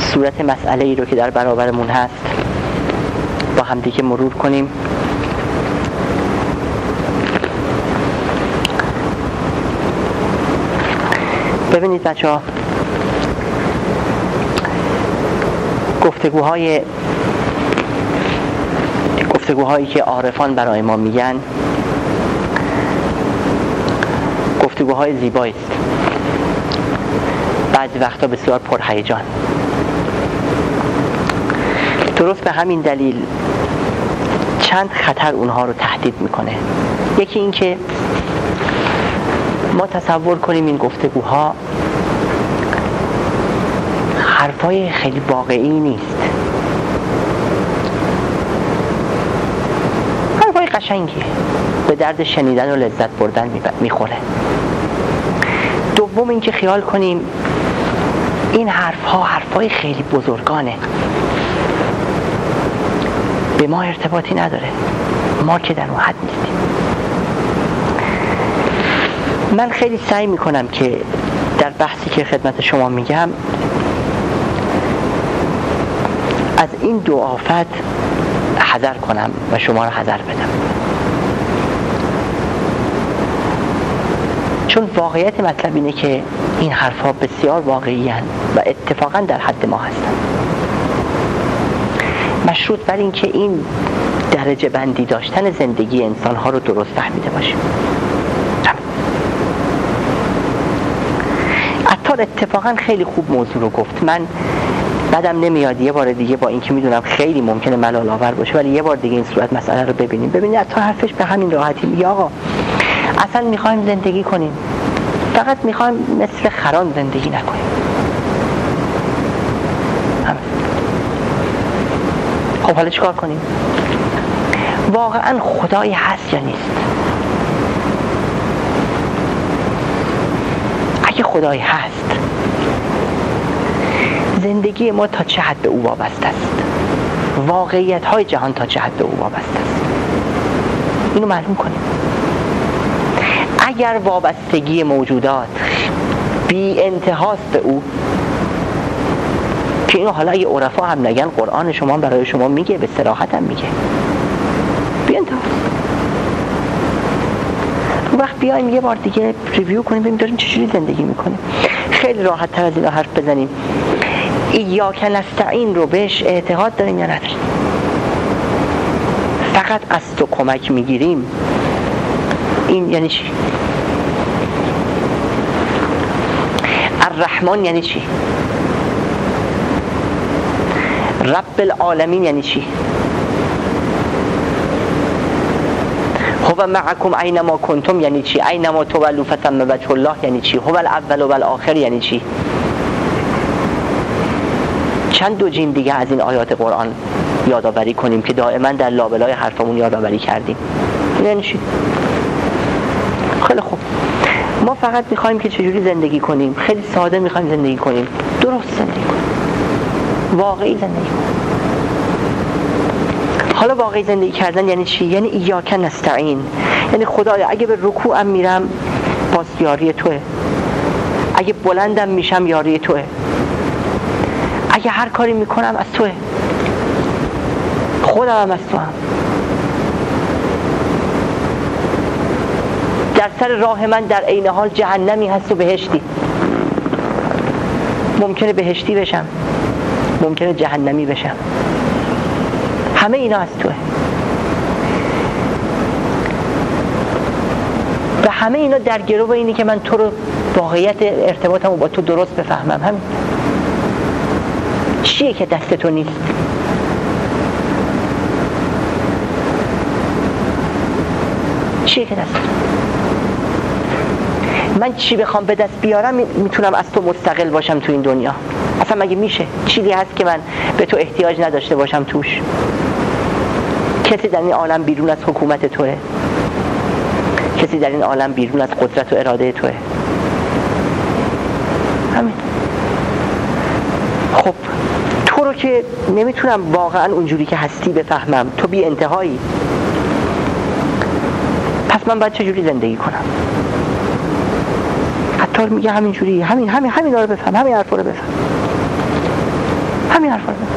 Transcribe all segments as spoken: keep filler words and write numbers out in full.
صورت مسئله ای رو که در برابرمون هست با همدیگه مرور کنیم. ببینید بچه‌ها، گفتگوهای گفتگوهایی که عارفان برای ما میگن گفتگوهای زیبایی است، بعضی وقتا بسیار پرهیجان. درست به همین دلیل چند خطر اونها رو تهدید میکنه. یکی این که ما تصور کنیم این گفتگوها حرفای خیلی واقعی نیست، حرفای قشنگی به درد شنیدن و لذت بردن میخوره. دوم این که خیال کنیم این حرفها حرفای خیلی بزرگانه، به ما ارتباطی نداره، ما که در اون حد نیستیم. من خیلی سعی میکنم که در بحثی که خدمت شما میگم از این دو آفت حذر کنم و شما رو حذر بدم، چون واقعیت مطلب اینه که این حرفا بسیار واقعی هستند و اتفاقا در حد ما هستند، مشروط بر این که این درجه بندی داشتن زندگی انسان‌ها رو درست فهمیده باشیم. عطار اتفاقا خیلی خوب موضوع رو گفت. من بعدم نمیاد یه بار دیگه، با اینکه میدونم خیلی ممکنه ملال آور باشه، ولی یه بار دیگه این صورت مسئله رو ببینیم. ببینید عطار حرفش به همین راحتی میگه آقا اصلا میخوایم زندگی کنیم، فقط میخوایم مثل خران زندگی نکنیم. همین. خب حالا چیکار کنیم؟ واقعا خدایی هست یا نیست؟ اگه خدایی هست، زندگی ما تا چه حد به او وابسته است؟ واقعیت های جهان تا چه حد به او وابسته است؟ اینو معلوم کنیم. اگر وابستگی موجودات بی انتهاست به او، که اینو حالا اگه عرفا هم نگن قرآن شما برای شما میگه، به صراحت هم میگه بی انتهاست. اون وقت بیایم یه بار دیگه ریویو کنیم ببینیم داریم چجوری زندگی میکنیم. خیلی راحت تر از اینا حرف بزنیم. ایاک نستعین رو بهش اعتقاد داریم یا نداریم؟ فقط از تو کمک میگیریم، این یعنی چی؟ الرحمن یعنی چی؟ رب العالمین یعنی چی؟ هو معکم اینما کنتم یعنی چی؟ اینما تولوا فثم وجه الله یعنی چی؟ هو الاول و الاخر یعنی چی؟ چند دو جیم دیگه از این آیات قرآن یادآوری کنیم که دائما در لابلای حرفمون یادآوری کردیم. یعنی چی؟ خیلی خوب، ما فقط میخوایم که چجوری زندگی کنیم. خیلی ساده میخوایم زندگی کنیم، درست زندگی کنیم، واقعی زندگی کنیم. حالا واقعی زندگی کردن یعنی چی؟ یعنی ایاک نستعین، یعنی خدایا اگه به رکوعم میرم باز یاری توه، اگه بلندم میشم یاری توه، اگه هر کاری میکنم از توه، خودم هم از تو هم. در سر راه من در عین حال جهنمی هست و بهشتی. ممکنه بهشتی بشم، ممکنه جهنمی بشم، همه اینا از توه. و همه اینا در گرو اینی که من تو رو، واقعیت ارتباطمو با تو درست بفهمم. همین چیه که دست تو نیست؟ چیه که دست تو؟ من چی بخوام به دست بیارم میتونم از تو مستقل باشم تو این دنیا؟ اصلا مگه میشه؟ چیزی هست که من به تو احتیاج نداشته باشم توش؟ کسی در این عالم بیرون از حکومت توه؟ کسی در این عالم بیرون از قدرت و اراده توه؟ همین. خب تو رو که نمیتونم واقعا اونجوری که هستی بفهمم، تو بی انتهایی، پس من باید چجوری زندگی کنم؟ حتی میگه همینجوری، همین همین همین رو بفهم، همین حرفا رو بفهم. همین حرفا رو.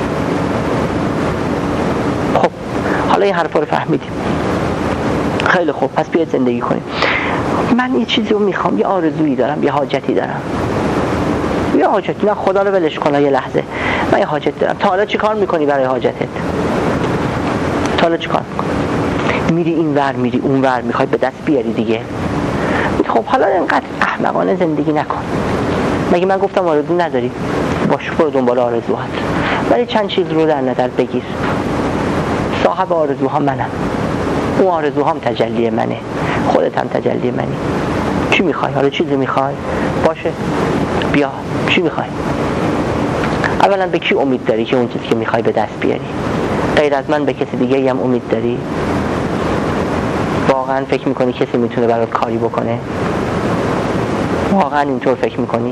خب حالا این حرفا رو فهمیدیم، خیلی خوب، پس بیاید زندگی کنیم. من یه چیزی رو میخوام، یه آرزویی دارم، یه حاجتی دارم، یه حاجتی، نه خدا رو ولش کن یه لحظه، من یه حاجت دارم. تا حالا چی کار میکنی برای حاجتت؟ تا حالا چی کار میکنی؟ میری این ور میری اون ور، میخوای به دست بیاری دیگه. خب حالا اینقدر احمقانه زندگی نکن. مگه من گفتم آرزو نداری؟ باش، برو دنبال آرزوهات، ولی چند چیز رو در نظر بگیر. صاحب آرزوها منم، اون آرزوهام تجلی منه، خودت هم تجلی منی. چی میخوای؟ حالا چیزی میخوای؟ باشه بیا، چی میخوای؟ اولا به کی امید داری که اون چیزی که میخوای به دست بیاری؟ غیر از من به کسی دیگه هم امید داری؟ واقعا فکر میکنی کسی میتونه برات کاری بکنه؟ واقعا اینطور فکر میکنی؟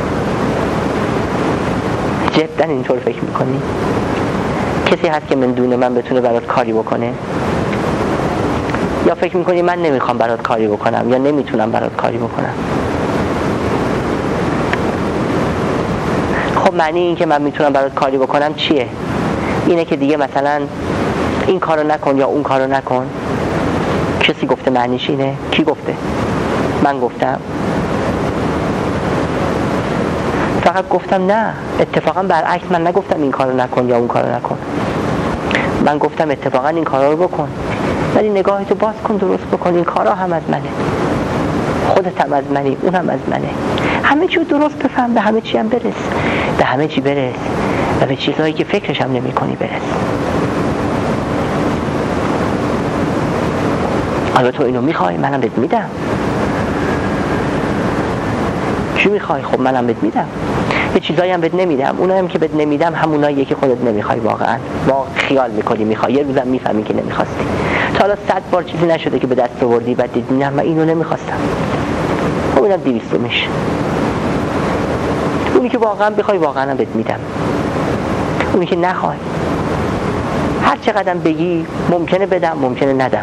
جدا اینطور فکر میکنی؟ کسی هست که من دون من بتونه برات کاری بکنه؟ یا فکر میکنی من نمیخوام برات کاری بکنم یا نمیتونم برات کاری بکنم؟ خب معنی این که من میتونم برات کاری بکنم چیه؟ اینه که دیگه مثلا این کارو نکن یا اون کارو نکن. کسی گفته معنیش اینه؟ کی گفته؟ من گفتم؟ فقط گفتم نه، اتفاقا برعکس، من نگفتم این کارو نکن یا اون کارو نکن. من گفتم اتفاقا این کارا رو بکن، ولی نگاهتو باز کن، درست بکن. این کارا هم از منه، خودت هم از منی، اون هم از منه. همه چی رو درست بفهم، به همه چی هم برس، به همه چی برس و به چیزهایی که فکرش هم نمی کنی برس. حالا تو اینو میخوای، منم بهت میدم. چی میخوای؟ خب منم بهت میدم. یه چیزایی هم بهت نمیدم، اونایی هم که بهت نمیدم هموناییه که خودت نمیخوای واقعا. واقعا خیال میکنی میخوای، یه روزم میفهمی که نمیخواستی. تا حالا صد بار چیزی نشده که به دست آوردی بعد دیدی نه من اینو نمیخواستم. خب اینم دویست میشه. اونی که واقعا بخوای واقعا بهت میدم. اونی که نخوای هر چقدر بگی ممکنه بدم ممکنه ندم.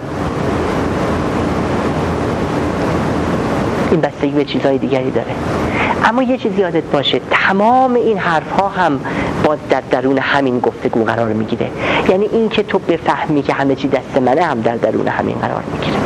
این بستگی به چیزهای دیگری داره. اما یه چیز یادت باشه، تمام این حرفها هم باز در درون همین گفتگو قرار میگیره. یعنی این که تو بفهمی که همه چی دست منه هم در درون همین قرار میگیره.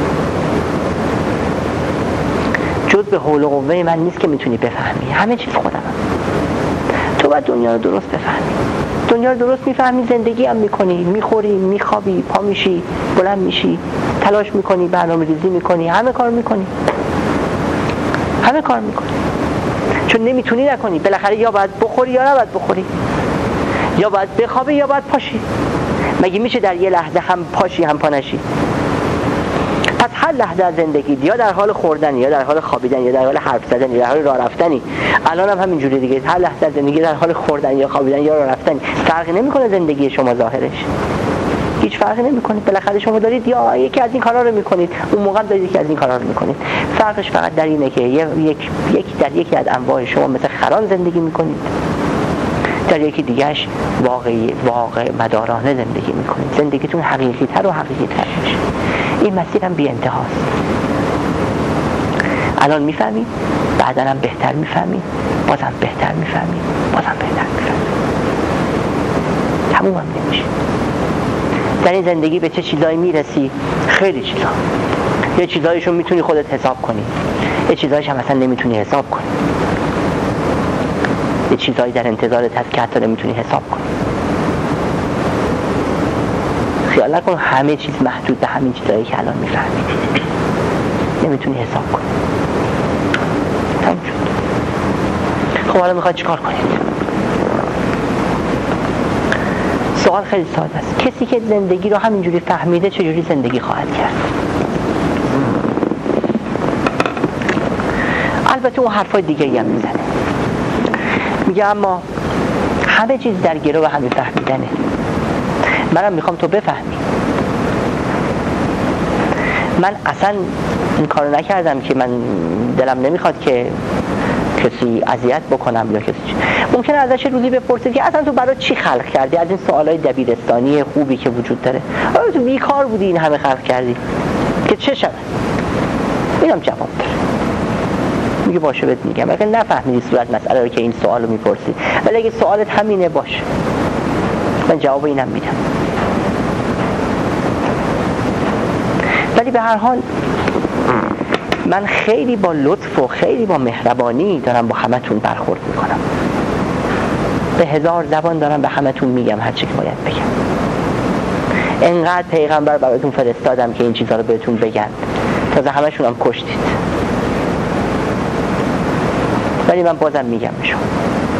جز به حول و قوه من نیست که میتونی بفهمی، همه چیز خودم هم. تو باید دنیا رو درست بفهمی. دنیا رو درست میفهمی، زندگی هم میکنی، میخوری، میخوابی، پا میشی، بلند میشی، تلاش میکنی، برنامه ریزی میکنی، همه کار میکنی. همه کار میکنی. چون نمیتونی نکنی. بالاخره یا باید بخوری یا نباید بخوری، یا باید بخوابی یا باید پاشی. مگه میشه در یه لحظه هم پاشی هم پا نشی؟ پس هر لحظه از زندگی یا در حال خوردن یا در حال خوابیدن یا در حال حرف زدن یا در حال راه رفتنی. الان هم همینجوری دیگه، هر لحظه از زندگی در حال خوردن یا خوابیدن یا راه رفتنی. فرقی نمیکنه زندگی شما ظاهرش، هیچ فرقی نمیکنه. بالاخره شما دارید یا یکی از این کارا رو میکنید، اون موقع دارید یکی از این کارا رو میکنید. فرقش فقط در اینه که یک یک در یکی از انواع شما مثل خران زندگی میکنید، در یکی دیگهش واقعی واقع مدارانه زندگی میکنید. زندگیتون حقیقی تر و حقیقی تر میشه. این مسیر هم بی انتهاست. الان میفهمید، بعدا هم بهتر میفهمید، بازم بهتر میفهمید، بازم بهتر میفهمید. تموم هم نمیشه. در این زندگی به چه چیزایی میرسی؟ خیلی چیزا. یه چیزایشون میتونی خودت حساب کنی، یه چیزایش هم اصلا نمیتونی حساب کنی. یه چیزایی در انتظارت هست که حتی نمیتونی حساب کنی. خیال نکن همه چیز محدود به همین چیزایی که الان میفهمی. نمیتونی حساب کنی. تموم شد. خب حالا میخوای چیکار کنید؟ سوال خیلی ساده است. کسی که زندگی رو همینجوری فهمیده چجوری زندگی خواهد کرد؟ البته اون حرفای دیگه‌ای هم میزنه. میگه اما همه چیز در گرو همین فهمیدنه. منم میخوام تو بفهمی. من اصلا این کارو نکردم که من دلم نمیخواد که کسی اذیت بکنم یا کسی چی. ممکنه ازش روزی بپرسید که اصلا تو برای چی خلق کردی؟ از این سوالای دبیرستانی خوبی که وجود داره. آیا تو بیکار بودی این همه خلق کردی؟ که چه شد؟ اینم جواب بده. میگه باشه بهت میگم. اگه نفهمیدی صورت مسئله رو که این سوالو میپرسی، ولی اگه سوالت همینه باشه، من جواب اینم میدم. ولی به هر حال من خیلی با لطف و خیلی با مهربانی دارم با همتون برخورد میکنم. به هزار زبان دارم به همتون میگم هر چی که باید بگم. انقدر پیغمبر براتون فرستادم که این چیزها رو بهتون بگن، تازه همشون هم کشتید. ولی من بازم میگم به شما،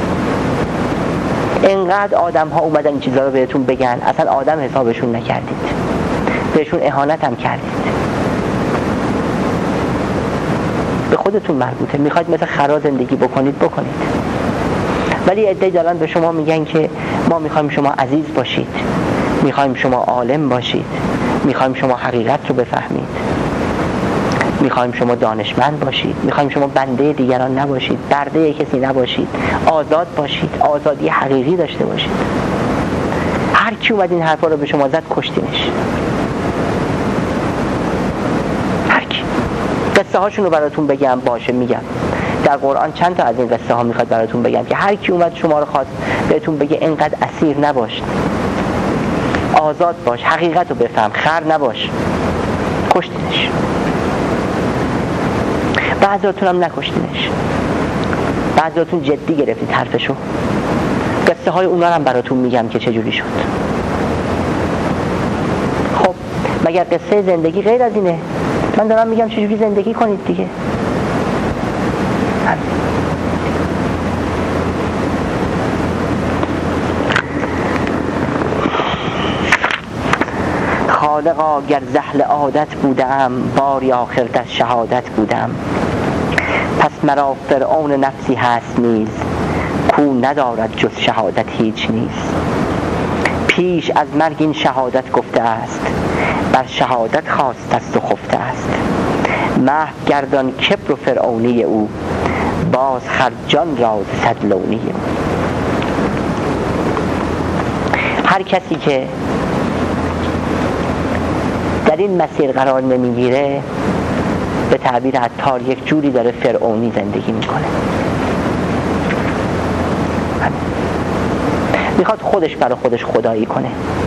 انقدر آدم ها اومدن این چیزها رو بهتون بگن، اصلا آدم حسابشون نکردید، بهشون اهانت هم کردید. به خودتون مربوطه، میخواید مثل خرا زندگی بکنید بکنید. ولی عده‌ای دارن به شما میگن که ما میخوایم شما عزیز باشید، میخوایم شما عالم باشید، میخوایم شما حقیقت رو بفهمید، میخوایم شما دانشمند باشید، میخوایم شما بنده دیگران نباشید، برده کسی نباشید، آزاد باشید، آزادی حقیقی داشته باشید. هر کی اومد این حرفا رو به شما زد کشتینش. هر کی. قصه هاشون رو براتون بگم باشه میگم. در قرآن چند تا از این قصه ها میخواد براتون بگم که هر کی اومد شما رو خواست بهتون بگه اینقدر اسیر نباش، آزاد باش، حقیقت رو بفهم، خر نباش، کشتینش. بعضیاتون هم نکشتینش، بعضیاتون جدی گرفتید حرفشو. قصه های اونا هم براتون میگم که چجوری شد. خب مگر قصه زندگی غیر از اینه؟ من دارم میگم چجوری زندگی کنید دیگه. خالقا گر زحل عادت بودم، باری آخر در شهادت بودم. پس مرا فرعون نفسی هست نیز، کو ندارد جز شهادت هیچ نیز. پیش از مرگ این شهادت گفته است، بر شهادت خواست است و خفته است. محو گردان کبر و فرعونی او، باز خرجان راز صد لونی او. هر کسی که در این مسیر قرار نمیگیره، به تعبیر عطار یک جوری داره فرعونی زندگی میکنه. میخواد خودش برای خودش خدایی کنه،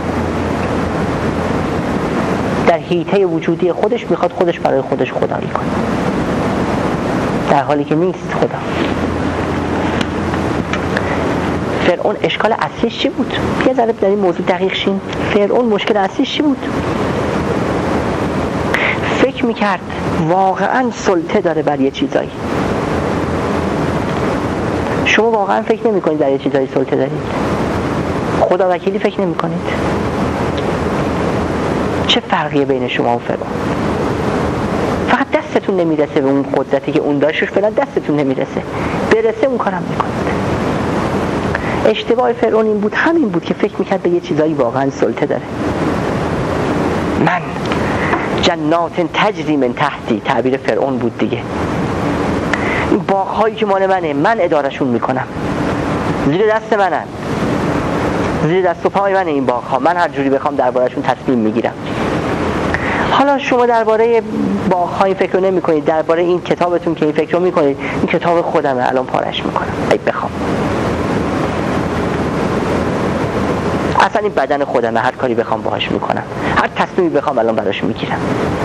در حیطه وجودی خودش میخواد خودش برای خودش خدایی کنه، در حالی که نیست خدا. فرعون اشکال اصلیش چی بود؟ یه ذره در این موضوع دقیق شین. فرعون مشکل اصلیش چی بود؟ فکر میکرد واقعا سلطه داره بر یه چیزایی. شما واقعا فکر نمیکنید در یه چیزایی سلطه دارید؟ خدا وکیلی فکر نمیکنید؟ چه فرقیه بین شما و فرعون؟ فقط دستتون نمیرسه به اون قدرتی که اون داشتش، فعلا دستتون نمیرسه. برسه اون کارم میکنید. اشتباه فرعون این بود، همین بود که فکر میکرد به یه چیزایی واقعا سلطه داره. من جنات تجری من تحتی، تعبیر فرعون بود دیگه. این باغ‌هایی که مال منه، من ادارهشون میکنم، زیر دست منن، زیر دست و پای منه این باغ‌ها، من هر جوری بخوام دربارهشون تصمیم میگیرم. حالا شما درباره باغ‌ها این فکر رو نمی‌کنید، درباره این کتابتون که این فکر رو می‌کنید، این کتاب خودمه، الان پارش میکنم ای بخوام. اصلا این بدن خودمه، هر کاری بخوام باهاش میکنم، هر تصمیمی بخوام الان براش میگیرم.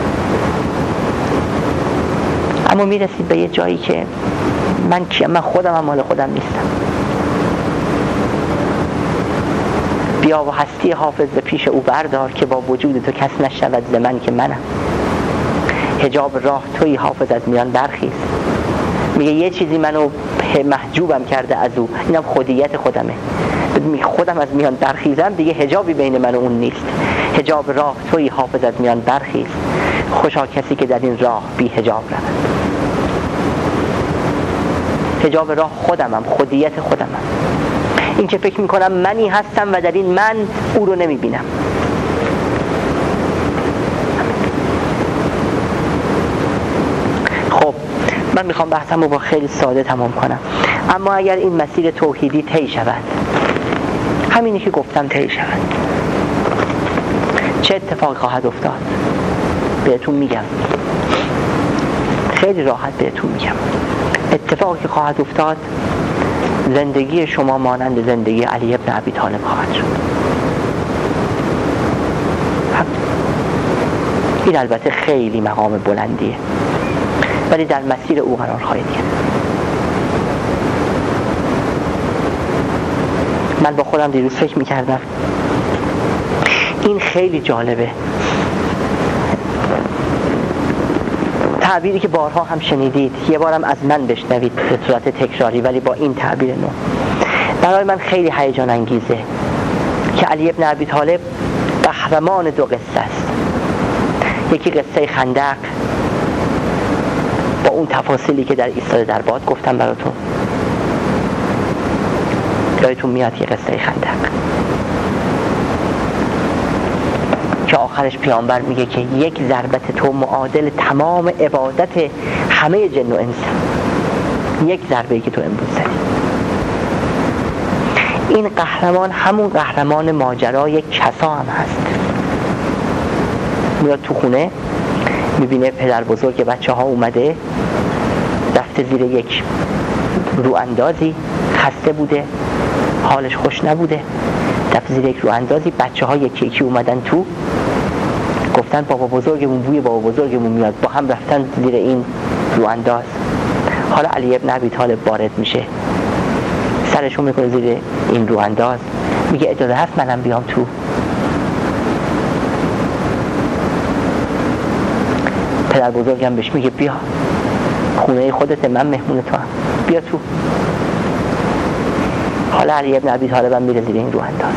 اما میرسید به یه جایی که من کیم؟ من خودم هم مال خودم نیستم. بیا و هستی حافظ به پیش او بردار، که با وجود تو کس نشود ز من که منم. حجاب راه توی حافظ از میان برخیز. میگه یه چیزی منو محجوبم کرده از او، اینم خودیت خودمه. خودم از میان برخیزم دیگه، حجابی بین من و اون نیست. حجاب راه توی حافظ از میان برخیز، خوشا کسی که در این راه بی حجاب رود. حجاب راه خودمم، خودیت خودمم. این که فکر میکنم منی هستم و در این من او رو نمیبینم. خب من میخوام بحثم رو با خیلی ساده تمام کنم. اما اگر این مسیر توحیدی طی شود، همینی که گفتم طی شود، چه اتفاقی خواهد افتاد؟ بهتون میگم، خیلی راحت بهتون میگم. اتفاقی که خواهد افتاد زندگی شما مانند زندگی علی ابن ابی طالب خواهد شد. این البته خیلی مقام بلندیه، ولی در مسیر او قرار خواهید گرفت. من با خودم دیروز فکر میکردم این خیلی جالبه، تعبیری که بارها هم شنیدید، یه بارم از من بشنوید به صورت تکراری ولی با این تعبیر نو. برای من خیلی هیجان انگیزه که علی ابن ابی طالب قهرمان دو قصه است. یکی قصه خندق با اون تفاصیلی که در ایستاد در باد گفتم براتون، یادتون میاد یه قصه خندق که آخرش پیامبر میگه که یک ضربت تو معادل تمام عبادت همه جن و انس، یک ضربه‌ای که تو امروز زدی. این قهرمان همون قهرمان ماجرای کسا هم هست. میاد تو خونه میبینه پدر بزرگ بچه ها اومده، رفته زیر یک رو اندازی، خسته بوده، حالش خوش نبوده، رفته زیر یک رو اندازی، بچه ها یکی یکی اومدن تو، گفتن بابا بزرگمون، بوی بابا بزرگمون میاد، با هم رفتن زیر این رو انداز. حالا علی ابن ابی طالب وارد میشه، سرشو میکنه زیر این رو انداز، میگه اجازه هست منم بیام تو؟ پدر بزرگم بهش میگه بیا، خونه خودت، من مهمون تو هم، بیا تو. حالا علی ابن ابی طالب هم میره زیر این رو انداز.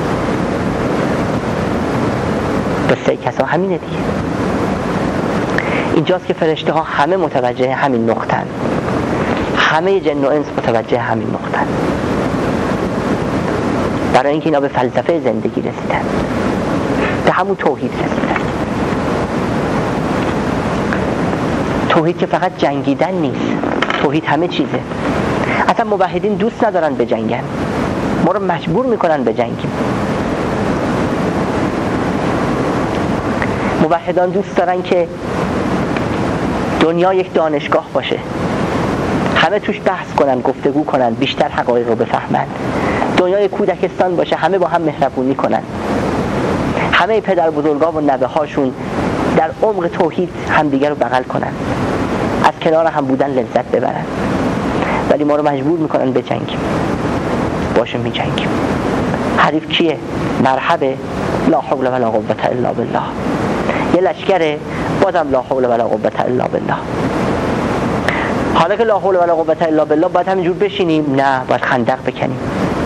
قصه کسا همینه دیگه. اینجاست که فرشته ها همه متوجه همین نقطه‌اند، همه جن و انس متوجه همین نقطه‌اند، برای اینکه اینا به فلسفه زندگی رسیدن، به همون توحید رسیدن. توحید که فقط جنگیدن نیست، توحید همه چیزه. اصلا موحدین دوست ندارن بجنگن، ما رو مجبور میکنن بجنگیم. موحدان دوست دارن که دنیا یک دانشگاه باشه، همه توش بحث کنن، گفتگو کنن، بیشتر حقایق رو بفهمن. دنیای کودکستان باشه، همه با هم مهربونی کنن، همه پدر بزرگا و نوه هاشون در عمق توحید همدیگر رو بغل کنن، از کنار هم بودن لذت ببرن. ولی ما رو مجبور میکنن بجنگیم. باشه میجنگیم. حریف کیه؟ مرحبه، لا حول ولا قوة الا بالله. یه لشکره، بازم لا حول ولا قوة الا بالله. حالا که لا حول ولا قوة الا بالله باید همینجور بشینیم؟ نه، باید خندق بکنیم.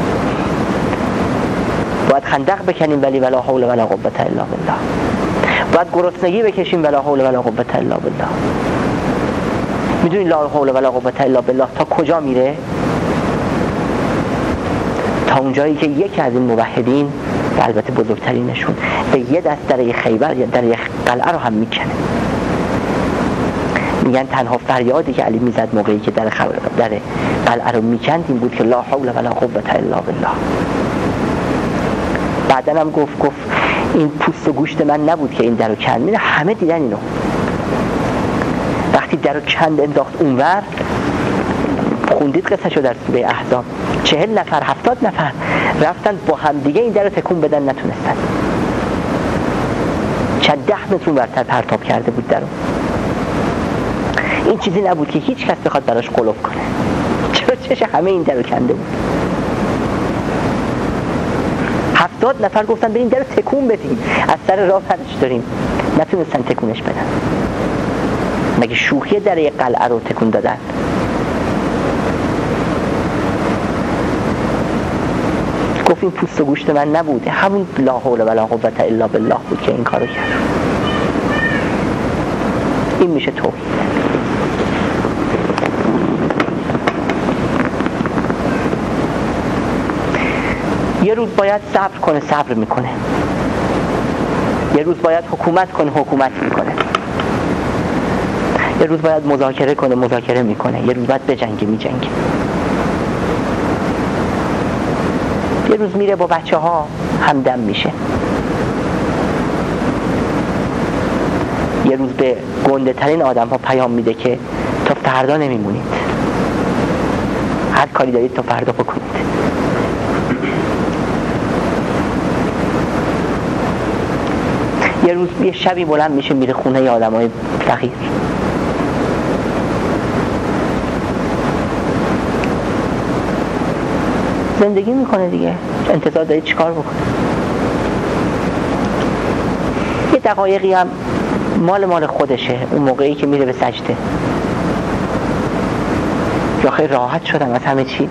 باید خندق بکنیم ولی ولا حول ولا قوة الا بالله. باید گرسنگی بکشیم ولا حول ولا قوة الا بالله. میدونی لا حول ولا قوة الا بالله تا کجا میره؟ تا اونجایی که یکی از این موحدین، و البته بزرگترینشون، به یه دست در خیبر یا در یک قلعه رو هم میکنه. میگن تنها فریادی که علی میزد موقعی که در خبر در قلعه رو میکند این بود که لا حول ولا قوة الا بالله. بعدن هم گفت گفت این پوست و گوشت من نبود که این در رو کند. میگن همه دیدن اینو. وقتی در رو کند انداخت اونور، خوندید قصه شو در سوره احزاب، چهل نفر هفتاد نفر رفتن با هم دیگه این در رو تکون بدن، نتونستن. چند ده متر ورتر پرتاب کرده بود در رو. این چیزی نبود که هیچ کس بخواد براش قلوب کنه. چرا چش همه این در رو کنده بود. هفتاد نفر گفتن بریم در رو تکون بدیم، از سر راه برش داریم، نتونستن تکونش بدن. مگه شوخی در یک قلعه رو تکون دادن؟ گفت این پوست و گوشت من نبوده، همون لا حول ولا قوة الا بالله بود که این کارو کرد. این میشه توحید. یه روز باید صبر کنه، صبر میکنه. یه روز باید حکومت کنه، حکومت میکنه. یه روز باید مذاکره کنه، مذاکره میکنه. یه روز باید بجنگه، میجنگه. یه روز میره با بچه ها همدم میشه. یه روز به گنده ترین آدم ها پیام میده که تا فردا نمیمونید، هر کاری دارید تا فردا بکنید. یه روز یه شبی بلند میشه میره خونه ی آدمای فقیر، زندگی میکنه دیگه، انتظار دارید چیکار بکنه؟ یه دقایقی هم مال مال خودشه، اون موقعی که میره به سجده یا خیلی راحت شدم از همه چی،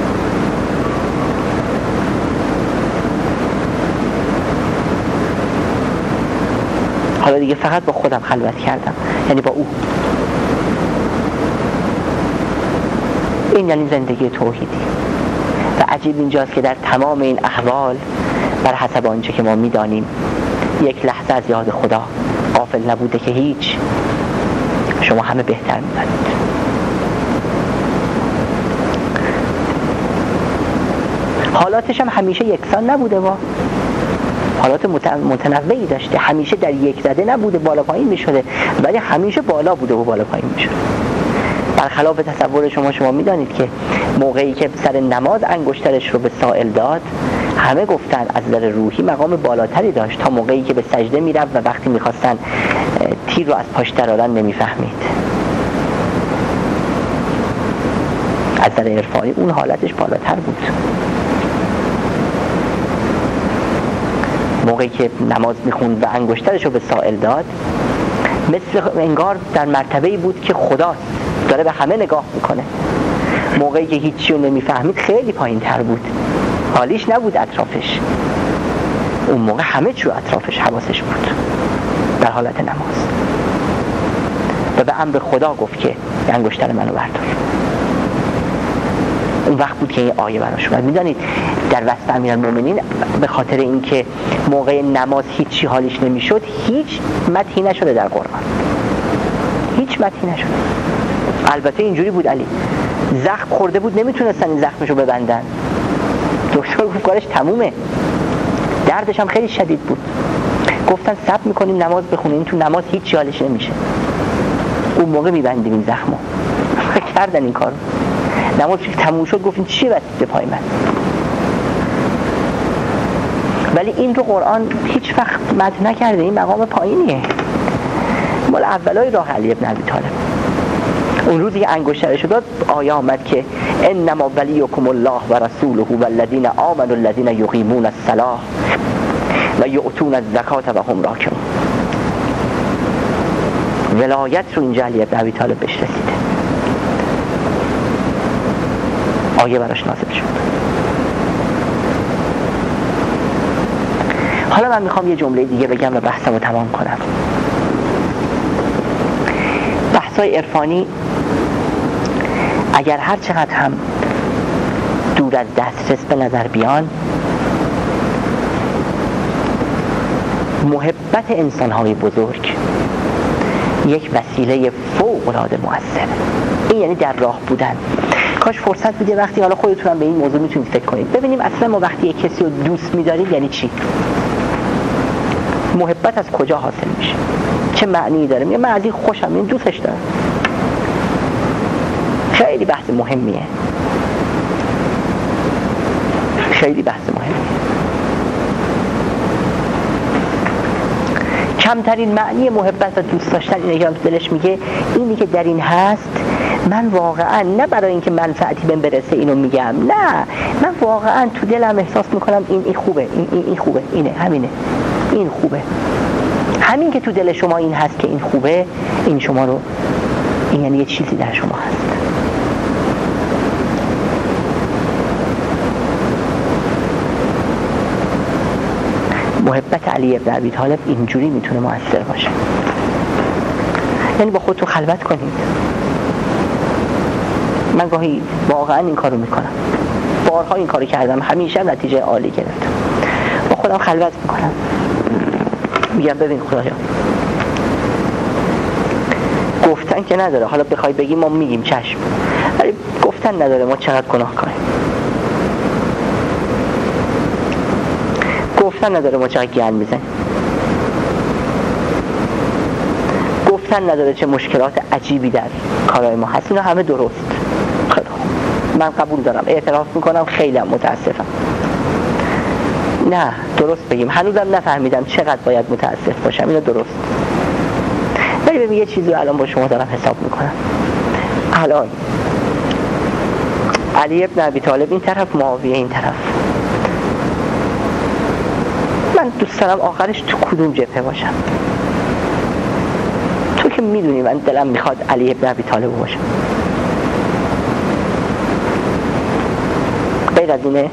حالا دیگه فقط با خودم خلوت کردم، یعنی با او. این یعنی زندگی توحیدی. و عجیب اینجاست که در تمام این احوال بر حسب آنچه که ما میدانیم یک لحظه از یاد خدا غافل نبوده که هیچ. شما همه بهتر میدانید. حالاتش هم همیشه یکسان نبوده، با حالات متنوعی داشته، همیشه در یک زده نبوده، بالا پایین میشده، ولی همیشه بالا بوده و بالا پایین میشده. برخلاف تصور شما شما میدانید که موقعی که سر نماز انگشترش رو به سائل داد، همه گفتن از نظر روحی مقام بالاتری داشت تا موقعی که به سجده میرفت و وقتی میخواستن تیر رو از پاش درآورن نمیفهمید. از نظر عرفانی اون حالتش بالاتر بود. موقعی که نماز میخوند و انگشترش رو به سائل داد، مثل انگار در مرتبه‌ای بود که خداست، داره به همه نگاه میکنه. موقعی که هیچی رو نمیفهمید خیلی پایین تر بود، حالیش نبود اطرافش. اون موقع همه چی رو اطرافش حواسش بود در حالت نماز، و به امر خدا گفت که انگشتر منو بردار. اون وقت بود که این آیه براش اومد. میدانید در وصف امیرالمومنین به خاطر اینکه موقع نماز هیچی حالیش نمیشد، هیچ مدحی نشده در قرآن، هیچ مدحی نشده. البته اینجوری بود علی زخم خورده بود، نمیتونستن این زخمشو ببندن، دکتر گفت کارش تمومه، دردش هم خیلی شدید بود، گفتن صبر میکنیم نماز بخونیم، تو نماز هیچ حالش نمیشه، اون موقع میبندیم این زخمو. کردن این کارو. نماز که تموم شد گفتیم چیه بسید پای من. ولی این رو قرآن هیچ وقت مدح نکرده، این مقام پایینیه، مال اولای راه علی ابن ابی طالب. اون روزی که انگشترش داد آیه آمد که انما ولیکم الله و رسوله والذین آمنوا الذین یقیمون الصلاة و یؤتون الزکاة و هم راکعون. ولایت رو اینجا علی ابن ابی طالب بهش رسیده، آیه براش نازل شد. حالا من میخوام یه جمله دیگه بگم و بحثمو تمام کنم. بحثای عرفانی اگر هر چقدر هم دور از دسترس به نظر بیان، محبت انسان‌های بزرگ یک وسیله فوق‌العاده مؤثره. این یعنی در راه بودن. کاش فرصت بده وقتی حالا خودتون هم به این موضوع میتونید فکر کنید، ببینیم اصلا ما وقتی یک کسی رو دوست می‌داریم یعنی چی؟ محبت از کجا حاصل میشه؟ چه معنی داره؟ میگه من از این خوشم، این دوستش دارم. خیلی بحث مهمیه، خیلی بحث مهمیه. کمترین معنی محبت و دوست داشتن اینه که دلش میگه اینی که در این هست، من واقعا نه برای اینکه منفعتی بهم برسه اینو میگم، نه، من واقعا تو دلم احساس میکنم این این خوبه، این این, این خوبه، اینه، همینه، این خوبه. همین که تو دل شما این هست که این خوبه، این شما رو، این یعنی یه چیزی در شما هست. محبت علی ابن ابی طالب اینجوری میتونه مؤثر باشه. یعنی با خودتون خلوت کنید. من گاهی واقعا این کارو میکنم، بارها این کارو کردم، همیشه نتیجه عالی گرفتم. با خودم خلوت میکنم، میگم ببین خدایا، گفتن که نداره، حالا بخوای بگیم ما میگیم چشم، ولی گفتن نداره، ما چقدر گناهکاریم. گفتن نداره ما چقدر گند میزنیم. گفتن نداره چه مشکلات عجیبی در کارهای ما هست. اینا همه درست. من قبول دارم، اعتراف میکنم، خیلی متاسفم. نه درست بگیم، هنوزم نفهمیدم چقدر باید متاسف باشم، اینو درست. ولی ببین یه چیزی الان با شما دارم حساب میکنم. الان علی ابن ابی طالب این طرف، معاویه این طرف. من دوست دارم آخرش تو کدوم جبهه باشم؟ تو که میدونی من دلم میخواد علی ابن ابی طالب باشم. غیر از اینه؟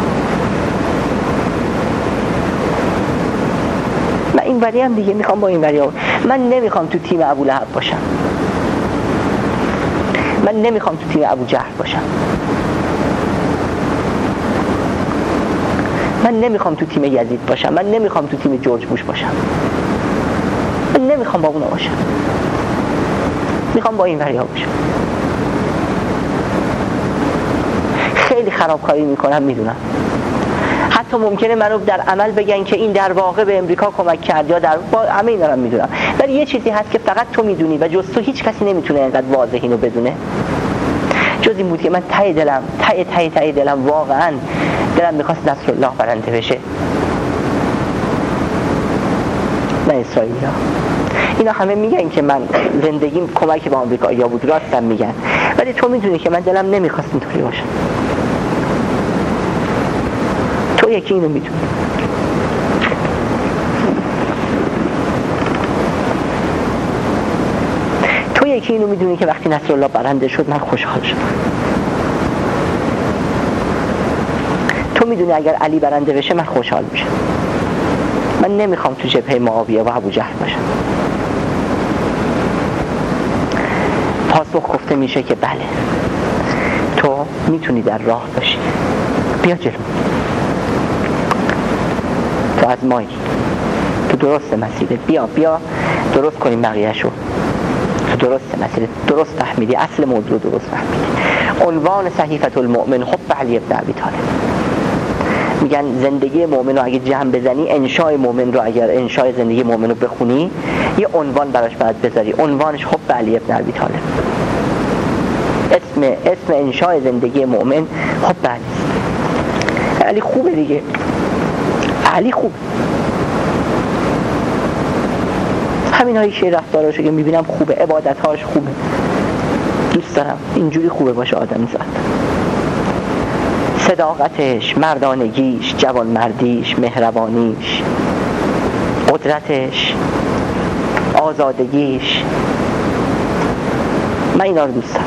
من این وری هم دیگه میخوام با این وری ها. من نمیخوام تو تیم ابولهب باشم، من نمیخوام تو تیم ابو جهل باشم، من نمیخوام تو تیم یزید باشم، من نمیخوام تو تیم جورج بوش باشم، من نمیخوام با اونا باشم، میخوام با این وریا باشم. خیلی خرابکاری میکنم میدونم، حتی ممکنه منو در عمل بگن که این در واقع به امریکا کمک کرد یا در با همه اینا رو میدونم، ولی یه چیزی هست که فقط تو میدونی و جز تو هیچ کسی نمیتونه اینقدر واضح اینو بدونه. جز این بود که من ته دلم ته ته ته دلم واقعا دلم میخواست نصرالله برنده بشه، نه اسرائیل ها. اینا همه میگن که من زندگیم کمک به آمریکایی‌ها بود، راستم میگن، ولی تو میدونی که من دلم نمیخواست اینطوری باشه. تو یکی اینو میدونی. تو یکی اینو میدونی که وقتی نصرالله برنده شد من خوشحال شدم. تو میدونی اگر علی برنده بشه من خوشحال میشم. من نمیخوام تو جبهه معاویه و ابو جهل باشم. پاسخ گفته میشه که بله، تو میتونی در راه باشی، بیا جلو، تو از مایی، تو درست مسیره، بیا بیا درست کنیم بقیه‌شو، تو درست مسیره، درست فهمیدی، اصل موضوع درست فهمیدی. عنوان صحیفه المؤمن حب علی ابن ابی طالب. میگن زندگی مؤمن رو اگه جمع بزنی، انشای مؤمن رو اگر انشای زندگی مؤمن رو بخونی، یه عنوان براش باید بذاری، عنوانش حب علی ابن ابی طالب. اسم اسم انشای زندگی مؤمن حب علی. علی خوبه دیگه، علی خوب. همین هایی که رفتاراشو که میبینم خوبه، عبادتهاش خوبه، دوست دارم اینجوری خوبه باشه آدم زاد. صداقتش، مردانگیش، جوانمردیش، مهربانیش، قدرتش، آزادگیش، من اینا رو دوست دارم.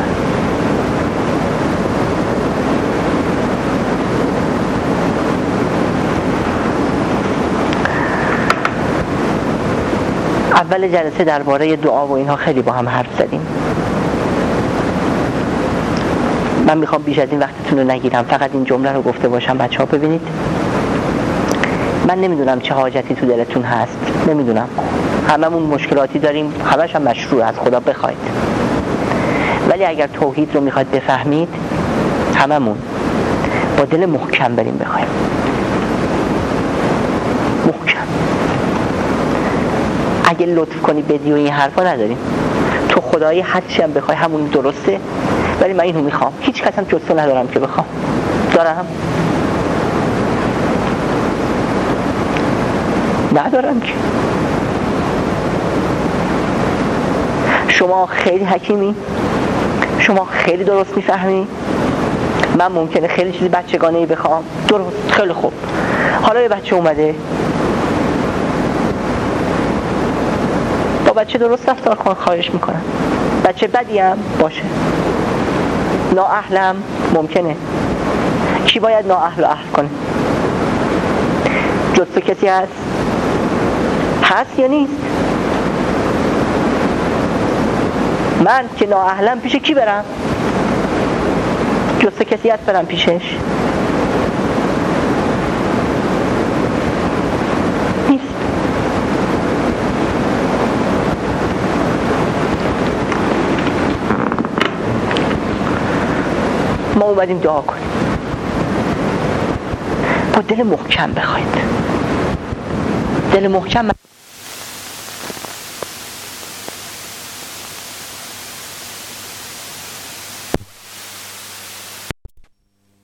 اول جلسه درباره دعا و اینها خیلی با هم حرف زدیم. من میخوام بیش از این وقتتون رو نگیرم، فقط این جمله رو گفته باشم بچه ها ببینید. من نمیدونم چه حاجتی تو دلتون هست، نمیدونم، هممون مشکلاتی داریم، همش هم مشروع از خدا بخواید، ولی اگر توحید رو میخواید بفهمید، هممون با دل محکم بریم بخوایم، محکم. اگه لطف کنی بدی و این حرفا نداریم، تو خدایی حدشی هم بخوای همون درسته، ولی من اینو میخوام، هیچ کس هم جز تو ندارم که بخوام، دارم؟ ندارم که. شما خیلی حکیمی، شما خیلی درست میفهمی، من ممکنه خیلی چیزی بچگانه‌ای بخوام، درست، خیلی خوب. حالا یه بچه اومده، با بچه درست رفتار کن، خواهش میکنم. بچه بدیم باشه، نااهلم ممکنه. کی باید نااهل و اهل کنه؟ جز تو کسی هست؟ هست یا نیست؟ من که نااهلم پیش کی برم؟ جز تو کسی هست برم پیشش؟ نیست. ما اومدیم دعا کنیم، با دل محکم بخواید. دل محکم